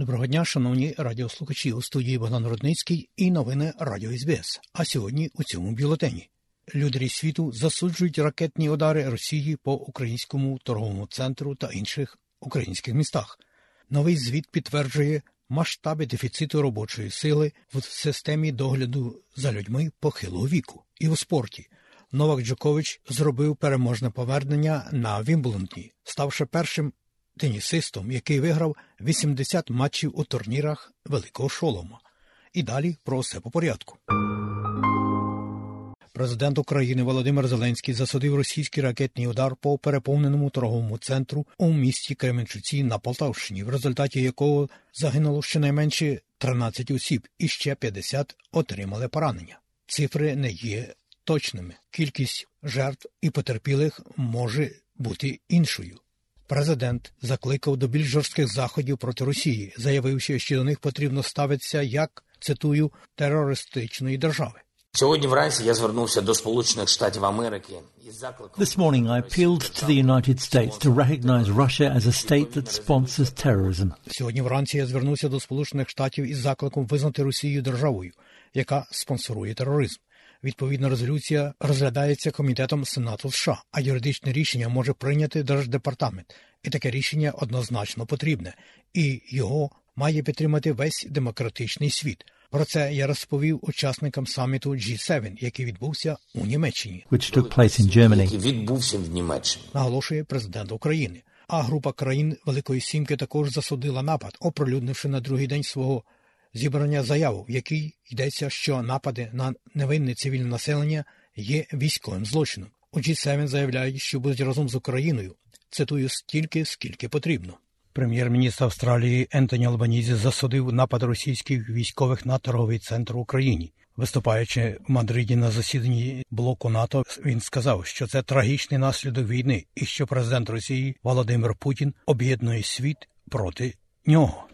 Доброго дня, шановні радіослухачі. У студії Богдан Рудницький і новини Радіо СБС. А сьогодні у цьому бюлетені. Лідери світу засуджують ракетні удари Росії по українському торговому центру та інших українських містах. Новий звіт підтверджує масштаби дефіциту робочої сили в системі догляду за людьми похилого віку. І у спорті. Новак Джокович зробив переможне повернення на Вімблдоні, ставши першим тенісистом, який виграв 80 матчів у турнірах Великого Шолома. І далі про все по порядку. Президент України Володимир Зеленський засудив російський ракетний удар по переповненому торговому центру у місті Кременчуці на Полтавщині, в результаті якого загинуло щонайменше 13 осіб і ще 50 отримали поранення. Цифри не є точними. Кількість жертв і потерпілих може бути іншою. Президент закликав до більш жорстких заходів проти Росії, заявивши, що до них потрібно ставитися як, цитую, терористичної держави. Сьогодні вранці я звернувся до Сполучених Штатів Америки із закликом. This morning I appealed to the United States to recognize Russia as a state that sponsors terrorism. Сьогодні вранці я звернувся до Сполучених Штатів із закликом визнати Росію державою, яка спонсорує тероризм. Відповідна резолюція розглядається Комітетом Сенату США, а юридичне рішення може прийняти Держдепартамент. І таке рішення однозначно потрібне, і його має підтримати весь демократичний світ. Про це я розповів учасникам саміту G7, який відбувся у Німеччині. Which took place in Germany. Який відбувся в Німеччині. Наголошує президент України. А група країн Великої Сімки також засудила напад, оприлюднивши на другий день свого зібрання заяву, в якій йдеться, що напади на невинне цивільне населення є військовим злочином. У G7 заявляють, що будуть разом з Україною, цитую, стільки, скільки потрібно. Прем'єр-міністр Австралії Ентоні Албанізі засудив напад російських військових на торговий центр в Україні. Виступаючи в Мадриді на засіданні блоку НАТО, він сказав, що це трагічний наслідок війни і що президент Росії Володимир Путін об'єднує світ проти нього.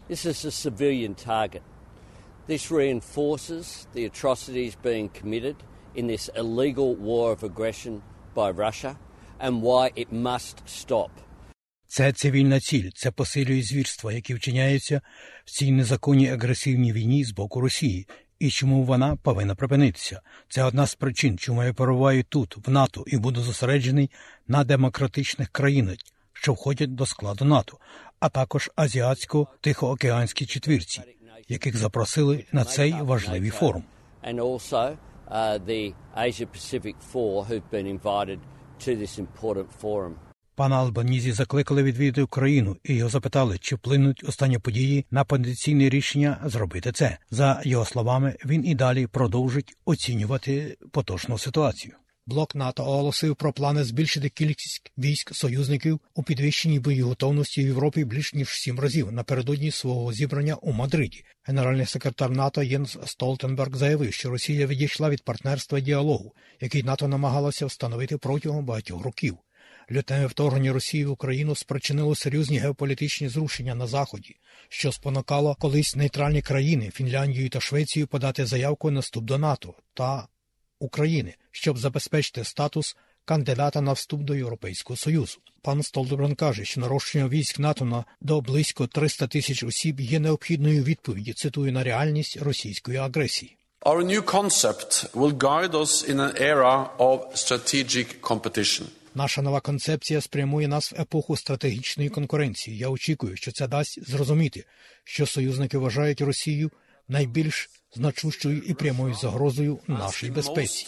This reinforces the atrocities being committed in this illegal war of aggression by Russia and why it must stop. Це цивільна ціль, це посилює звірства, які вчиняються в цій незаконній агресивній війні з боку Росії, і чому вона повинна припинитися. Це одна з причин, чому я перебуваю тут, в НАТО, і буду зосереджений на демократичних країнах, що входять до складу НАТО, а також Азіатсько-Тихоокеанській четвірці, яких запросили на цей важливий форум. Пана Албанізі закликали відвідати Україну і його запитали, чи вплинуть останні події на потенційне рішення зробити це. За його словами, він і далі продовжить оцінювати поточну ситуацію. Блок НАТО оголосив про плани збільшити кількість військ союзників у підвищеній боєготовності в Європі більш ніж 7 разів напередодні свого зібрання у Мадриді. Генеральний секретар НАТО Єнс Столтенберг заявив, що Росія відійшла від партнерства і діалогу, який НАТО намагалося встановити протягом багатьох років. Лютневе вторгнення Росії в Україну спричинило серйозні геополітичні зрушення на Заході, що спонукало колись нейтральні країни Фінляндію та Швецію подати заявку на вступ до НАТО та України, щоб забезпечити статус кандидата на вступ до Європейського Союзу. Пан Столтенберг каже, що нарощення військ НАТО до близько 300 тисяч осіб є необхідною відповіддю, цитую, на реальність російської агресії. Our new concept will guide us in an era of strategic competition. Наша нова концепція спрямує нас в епоху стратегічної конкуренції. Я очікую, що це дасть зрозуміти, що союзники вважають Росію найбільш значущою і прямою загрозою нашій безпеці.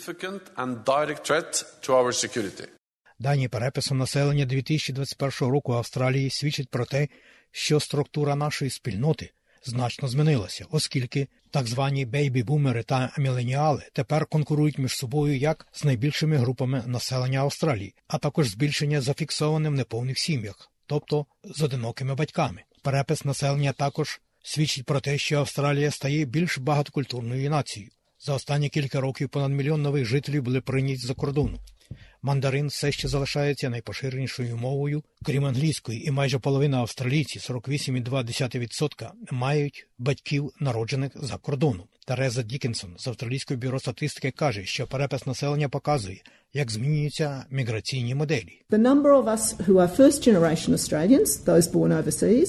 Дані перепису населення 2021 року Австралії свідчать про те, що структура нашої спільноти значно змінилася, оскільки так звані бейбі-бумери та міленіали тепер конкурують між собою як з найбільшими групами населення Австралії, а також збільшення зафіксованим в неповних сім'ях, тобто з одинокими батьками. Перепис населення також свідчить про те, що Австралія стає більш багатокультурною нацією. За останні кілька років понад 1 мільйон нових жителів були прийняті за кордону. Мандарин все ще залишається найпоширенішою мовою, крім англійської, і майже половина австралійців, 48,2%, мають батьків, народжених за кордоном. Тереза Дікінсон з Австралійського бюро статистики каже, що перепис населення показує, як змінюються міграційні моделі. The number of us who are first generation Australians, those born overseas,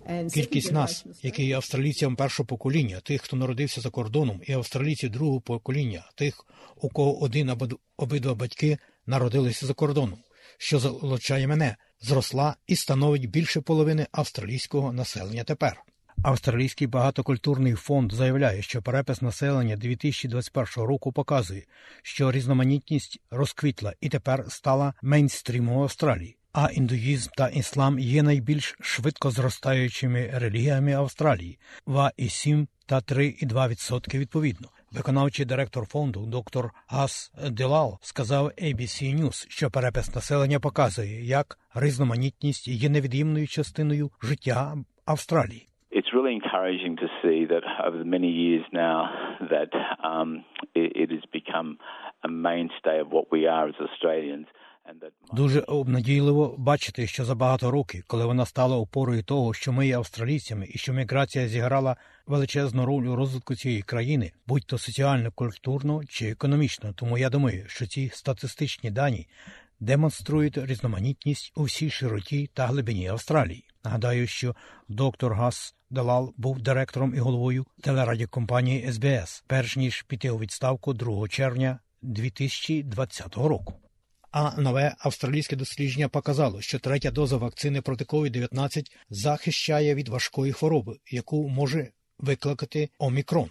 Кількість нас, які є австралійцям першого покоління, тих, хто народився за кордоном, і австралійців другого покоління, тих, у кого один або обидва батьки народилися за кордоном, що залучає мене, зросла і становить більше половини австралійського населення тепер. Австралійський багатокультурний фонд заявляє, що перепис населення 2021 року показує, що різноманітність розквітла і тепер стала мейнстрімом в Австралії, а індуїзм та іслам є найбільш швидко зростаючими релігіями Австралії – 2,7 та 3,2% відповідно. Виконавчий директор фонду доктор Гас Делал сказав ABC News, що перепис населення показує, як різноманітність є невід'ємною частиною життя Австралії. It's really encouraging to see that over the many years now that it has become a mainstay of what we are as Australians. Дуже обнадійливо бачити, що за багато років, коли вона стала опорою того, що ми є австралійцями і що міграція зіграла величезну роль у розвитку цієї країни, будь то соціально, культурно чи економічно. Тому я думаю, що ці статистичні дані демонструють різноманітність у всій широті та глибині Австралії. Нагадаю, що доктор Гас Делал був директором і головою телерадіокомпанії SBS, перш ніж піти у відставку 2 червня 2020 року. А нове австралійське дослідження показало, що 3-я доза вакцини проти COVID-19 захищає від важкої хвороби, яку може викликати омікрон.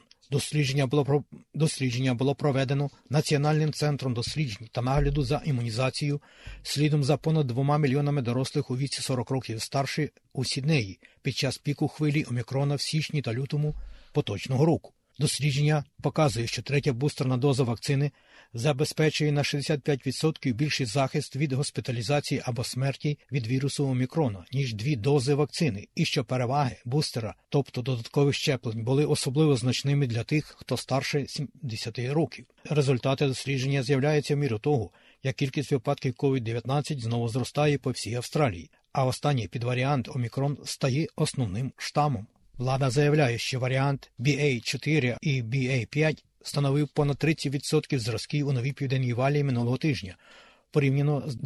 Дослідження було проведено Національним центром досліджень та нагляду за імунізацією слідом за понад 2 мільйонами дорослих у віці 40 років і старші у Сіднеї під час піку хвилі омікрона в січні та лютому поточного року. Дослідження показує, що 3-я бустерна доза вакцини забезпечує на 65% більший захист від госпіталізації або смерті від вірусу омікрона, ніж 2 дози вакцини, і що переваги бустера, тобто додаткових щеплень, були особливо значними для тих, хто старше 70 років. Результати дослідження з'являються в міру того, як кількість випадків COVID-19 знову зростає по всій Австралії, а останній підваріант омікрон стає основним штамом. Влада заявляє, що варіант BA4 і BA5 становив понад 30% зразків у Новій Південній Валії минулого тижня, порівняно з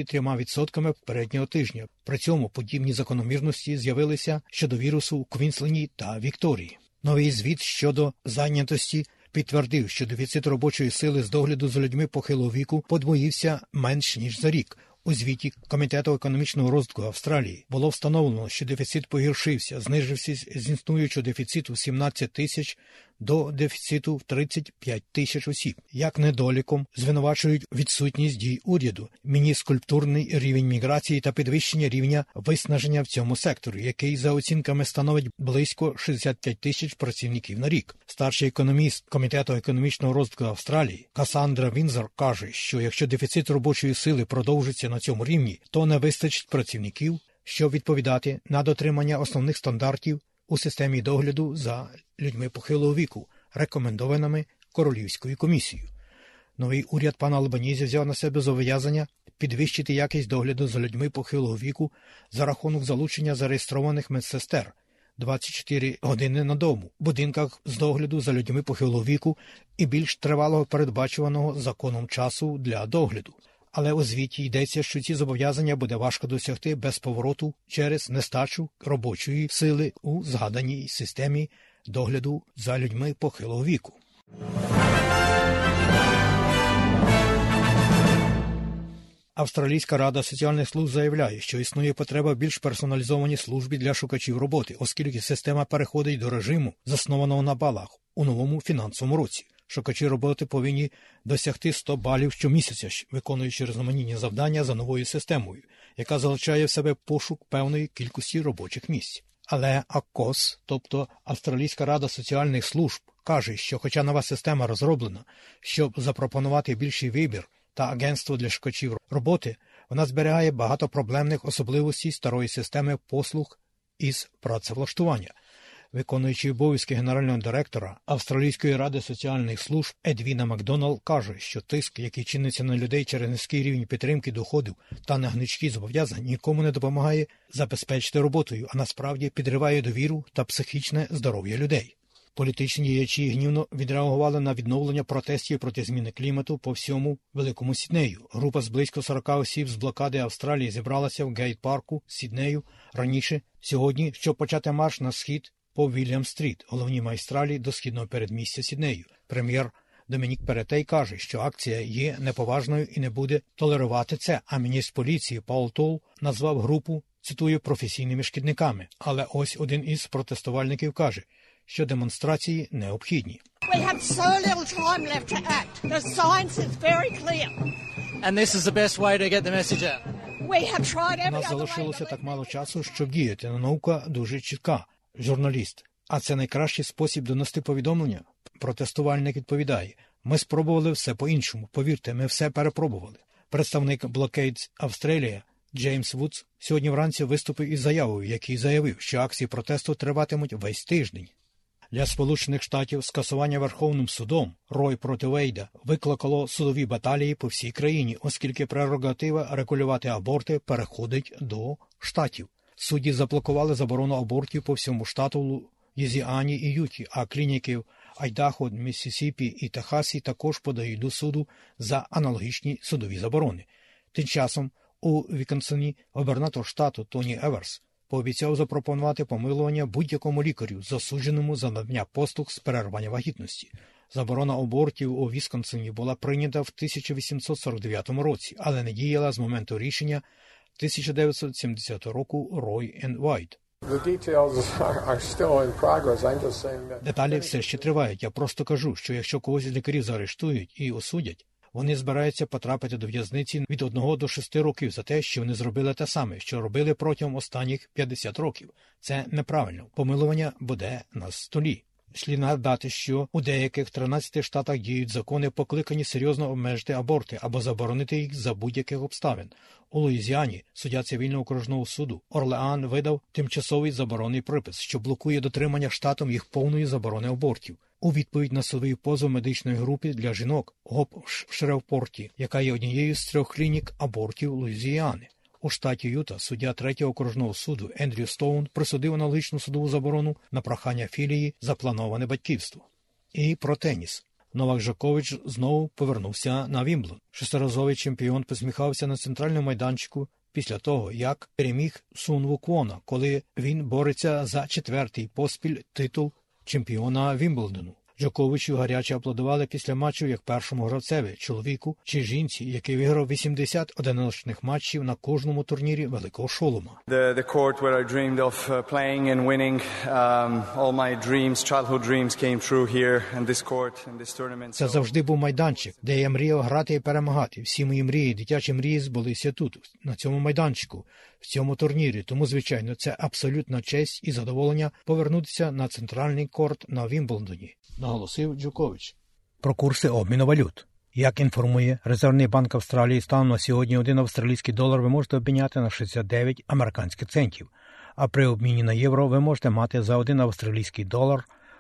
23% попереднього тижня. При цьому подібні закономірності з'явилися щодо вірусу у Квінсленді та Вікторії. Новий звіт щодо зайнятості підтвердив, що дефіцит робочої сили з догляду за людьми похилого віку подвоївся менш ніж за рік. У звіті Комітету економічного розвитку Австралії було встановлено, що дефіцит погіршився, знижився з існуючого дефіциту 17 тисяч до дефіциту в 35 тисяч осіб. Як недоліком звинувачують відсутність дій уряду, мініскультурний рівень міграції та підвищення рівня виснаження в цьому секторі, який за оцінками становить близько 65 тисяч працівників на рік. Старший економіст Комітету економічного розвитку Австралії Касандра Вінзор каже, що якщо дефіцит робочої сили продовжиться на цьому рівні, то не вистачить працівників, щоб відповідати на дотримання основних стандартів у системі догляду за людьми похилого віку, рекомендованими Королівською комісією. Новий уряд пана Албанізі взяв на себе зобов'язання підвищити якість догляду за людьми похилого віку за рахунок залучення зареєстрованих медсестер 24 години на добу в будинках з догляду за людьми похилого віку і більш тривалого передбачуваного законом часу для догляду. Але у звіті йдеться, що ці зобов'язання буде важко досягти без повороту через нестачу робочої сили у згаданій системі догляду за людьми похилого віку. Австралійська рада соціальних служб заявляє, що існує потреба в більш персоналізованій службі для шукачів роботи, оскільки система переходить до режиму, заснованого на балах, у новому фінансовому році. Шукачі роботи повинні досягти 100 балів щомісяця, виконуючи різноманітні завдання за новою системою, яка залучає в себе пошук певної кількості робочих місць. Але АКОС, тобто Австралійська рада соціальних служб, каже, що хоча нова система розроблена, щоб запропонувати більший вибір та агентство для шукачів роботи, вона зберігає багато проблемних особливостей старої системи послуг із працевлаштування. Виконуючий обов'язки генерального директора Австралійської ради соціальних служб Едвіна Макдоналд каже, що тиск, який чиниться на людей через низький рівень підтримки доходів та негнучкі зобов'язань, нікому не допомагає забезпечити роботою, а насправді підриває довіру та психічне здоров'я людей. Політичні діячі гнівно відреагували на відновлення протестів проти зміни клімату по всьому Великому Сіднею. Група з близько 40 осіб з блокади Австралії зібралася в Гейт-парку Сіднею раніше сьогодні, щоб почати марш на схід по Вільям-стріт, головній магістралі до східного передмістя Сіднею. Прем'єр Домінік Перетей каже, що акція є неповажною і не буде толерувати це, а міністр поліції Пол Тол назвав групу, цитую, професійними шкідниками. Але ось один із протестувальників каже, що демонстрації необхідні. We have so little time left to act. The science is very clear. And this is the best way to get the message out. We have tried every У нас other way. залишилося так мало часу, щоб діяти, но наука дуже чітка. Журналіст. А це найкращий спосіб донести повідомлення? Протестувальник відповідає. Ми спробували все по-іншому. Повірте, ми все перепробували. Представник Blockades Australia Джеймс Вудс сьогодні вранці виступив із заявою, який заявив, що акції протесту триватимуть весь тиждень. Для Сполучених Штатів скасування Верховним судом Рой проти Вейда викликало судові баталії по всій країні, оскільки прерогатива регулювати аборти переходить до штатів. Судді заблокували заборону абортів по всьому штату Луїзіані і Юті, а клініки в Айдахо, Міссісіпі і Техасі також подають до суду за аналогічні судові заборони. Тим часом у Віконсині губернатор штату Тоні Еверс пообіцяв запропонувати помилування будь-якому лікарю, засудженому за надання послуг з перервання вагітності. Заборона абортів у Вісконсині була прийнята в 1849 році, але не діяла з моменту рішення 1970 року Рой ен Вайд. Деталі все ще тривають. Я просто кажу, що якщо когось з лікарів заарештують і осудять, вони збираються потрапити до в'язниці від 1 до 6 років за те, що вони зробили те саме, що робили протягом останніх 50 років. Це неправильно. Помилування буде на столі. Слід нагадати, що у деяких 13 штатах діють закони, покликані серйозно обмежити аборти або заборонити їх за будь-яких обставин. У Луїзіані суддя цивільного окружного суду Орлеан видав тимчасовий заборонний припис, що блокує дотримання штатом їх повної заборони абортів. У відповідь на судовий позов медичної групи для жінок Гоп в Шревпорті, яка є однією з 3 клінік абортів Луїзіани. У штаті Юта суддя 3-го окружного суду Ендрю Стоун присудив аналогічну судову заборону на прохання філії заплановане батьківство. І про теніс. Новак Джокович знову повернувся на Вімблдон. 6-разовий чемпіон посміхався на центральному майданчику після того, як переміг Сун Ву Квона, коли він бореться за 4-й поспіль титул чемпіона Вімблдону. Джоковичу гаряче аплодували після матчу як першому гравцеві, чоловіку чи жінці, який виграв 80 одиночних матчів на кожному турнірі Великого Шолома. The court where I dreamed of playing and winning, all my dreams, childhood dreams came true here in this court, in this tournament. Це завжди був майданчик, де я мріяв грати і перемагати. Всі мої мрії, дитячі мрії збулися тут, на цьому майданчику, в цьому турнірі. Тому, звичайно, це абсолютна честь і задоволення повернутися на центральний корт на Вімблдоні, наголосив Джокович. Про курси обміну валют. Як інформує Резервний банк Австралії, станом на сьогодні 1 австралійський долар ви можете обміняти на 69 американських центів, а при обміні на євро ви можете мати за 1 австралійський долар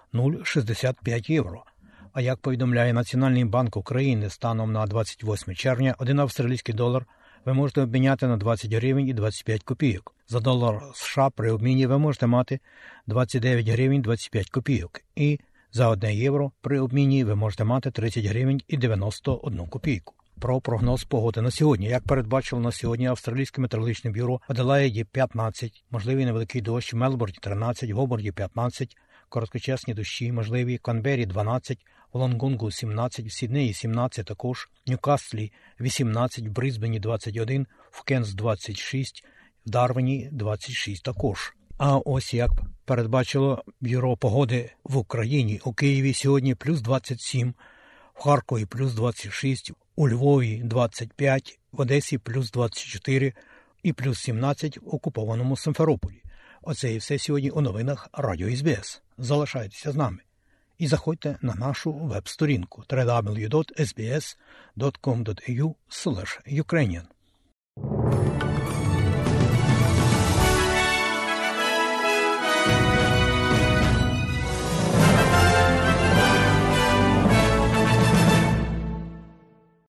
0,65 євро. А як повідомляє Національний банк України, станом на 28 червня 1 австралійський долар ви можете обміняти на 20 гривень і 25 копійок. За долар США при обміні ви можете мати 29 гривень 25 копійок. І за 1 євро при обміні ви можете мати 30 гривень і 91 копійку. Про прогноз погоди на сьогодні. Як передбачило на сьогодні Австралійське метеорологічне бюро, в Аделаїді 15, можливий невеликий дощ, в Мелбурні 13, в Гоборді 15, короткочасні дощі можливі, в Канбері 12, в Лонгонгу 17, в Сіднеї 17 також, в Ньюкаслі 18, в Брисбені 21, в Кенс 26, в Дарвіні 26 також. А ось як передбачило Бюро погоди в Україні. У Києві сьогодні плюс 27, в Харкові плюс 26, у Львові 25, в Одесі плюс 24 і плюс 17 в окупованому Симферополі. Оце і все сьогодні у новинах Радіо СБС. Залишайтеся з нами. І заходьте на нашу веб-сторінку www.sbs.com.au/Ukrainian.